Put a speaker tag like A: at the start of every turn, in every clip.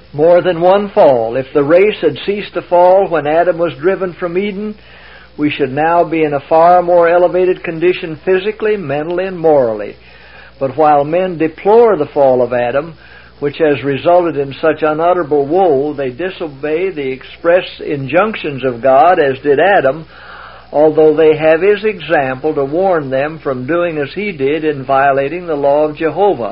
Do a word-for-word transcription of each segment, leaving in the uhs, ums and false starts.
A: more than one fall. If the race had ceased to fall when Adam was driven from Eden, we should now be in a far more elevated condition physically, mentally, and morally. But while men deplore the fall of Adam, which has resulted in such unutterable woe, they disobey the express injunctions of God, as did Adam, although they have His example to warn them from doing as he did in violating the law of Jehovah.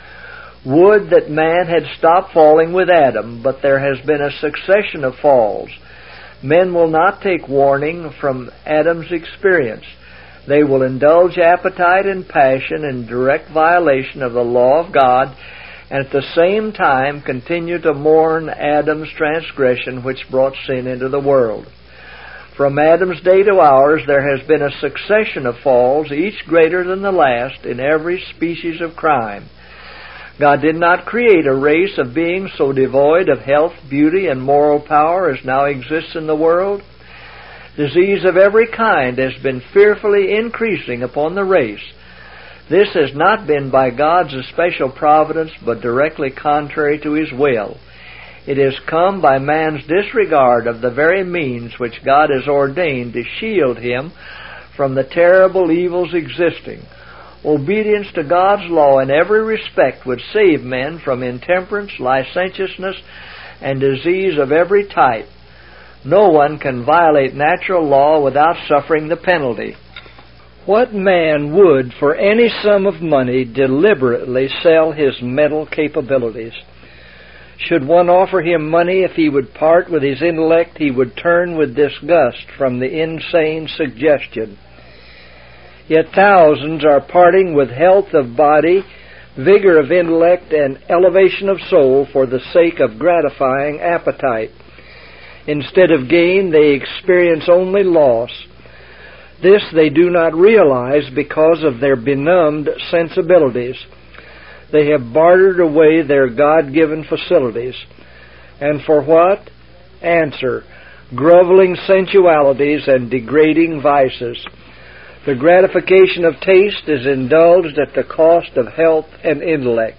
A: Would that man had stopped falling with Adam, but there has been a succession of falls. Men will not take warning from Adam's experience. They will indulge appetite and passion in direct violation of the law of God, and at the same time continue to mourn Adam's transgression which brought sin into the world. From Adam's day to ours there has been a succession of falls, each greater than the last, in every species of crime. God did not create a race of beings so devoid of health, beauty, and moral power as now exists in the world. Disease of every kind has been fearfully increasing upon the race. This has not been by God's especial providence, but directly contrary to His will. It has come by man's disregard of the very means which God has ordained to shield him from the terrible evils existing. Obedience to God's law in every respect would save men from intemperance, licentiousness, and disease of every type. No one can violate natural law without suffering the penalty. What man would, for any sum of money, deliberately sell his mental capabilities? Should one offer him money if he would part with his intellect, he would turn with disgust from the insane suggestion. Yet thousands are parting with health of body, vigor of intellect, and elevation of soul for the sake of gratifying appetite. Instead of gain, they experience only loss. This they do not realize because of their benumbed sensibilities. They have bartered away their God-given facilities. And for what? Answer: groveling sensualities and degrading vices. The gratification of taste is indulged at the cost of health and intellect.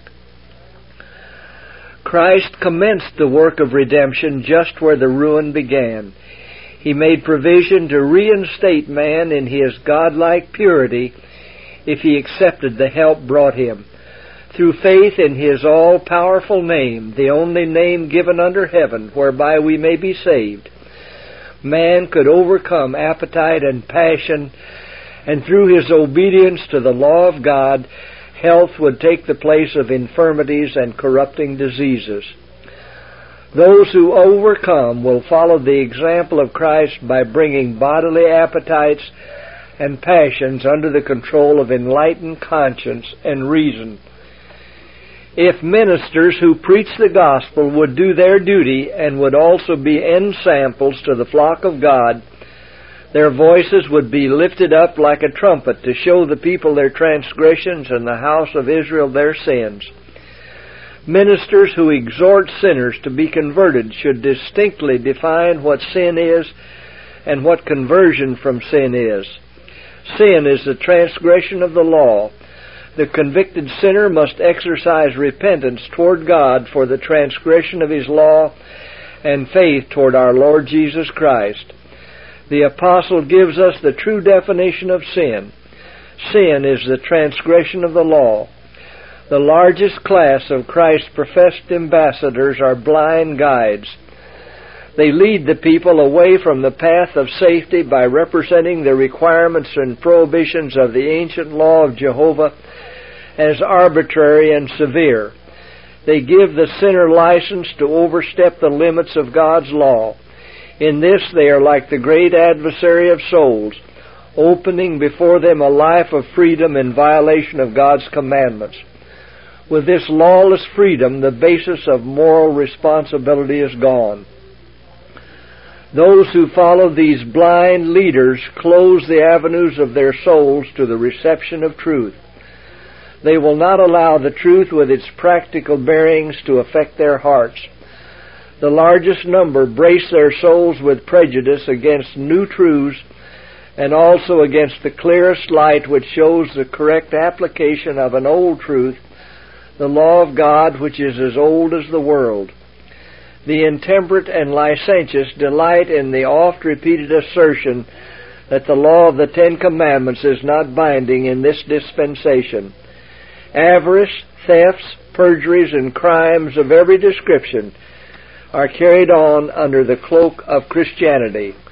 A: Christ commenced the work of redemption just where the ruin began. He made provision to reinstate man in his godlike purity if he accepted the help brought him. Through faith in His all-powerful name, the only name given under heaven whereby we may be saved, man could overcome appetite and passion, and through his obedience to the law of God, health would take the place of infirmities and corrupting diseases. Those who overcome will follow the example of Christ by bringing bodily appetites and passions under the control of enlightened conscience and reason. If ministers who preach the gospel would do their duty and would also be ensamples to the flock of God, their voices would be lifted up like a trumpet to show the people their transgressions and the house of Israel their sins. Ministers who exhort sinners to be converted should distinctly define what sin is and what conversion from sin is. Sin is the transgression of the law. The convicted sinner must exercise repentance toward God for the transgression of His law and faith toward our Lord Jesus Christ. The apostle gives us the true definition of sin. Sin is the transgression of the law. The largest class of Christ's professed ambassadors are blind guides. They lead the people away from the path of safety by representing the requirements and prohibitions of the ancient law of Jehovah as arbitrary and severe. They give the sinner license to overstep the limits of God's law. In this they are like the great adversary of souls, opening before them a life of freedom in violation of God's commandments. With this lawless freedom, the basis of moral responsibility is gone. Those who follow these blind leaders close the avenues of their souls to the reception of truth. They will not allow the truth with its practical bearings to affect their hearts. The largest number brace their souls with prejudice against new truths and also against the clearest light which shows the correct application of an old truth, the law of God which is as old as the world. The intemperate and licentious delight in the oft-repeated assertion that the law of the Ten Commandments is not binding in this dispensation. Avarice, thefts, perjuries, and crimes of every description are carried on under the cloak of Christianity.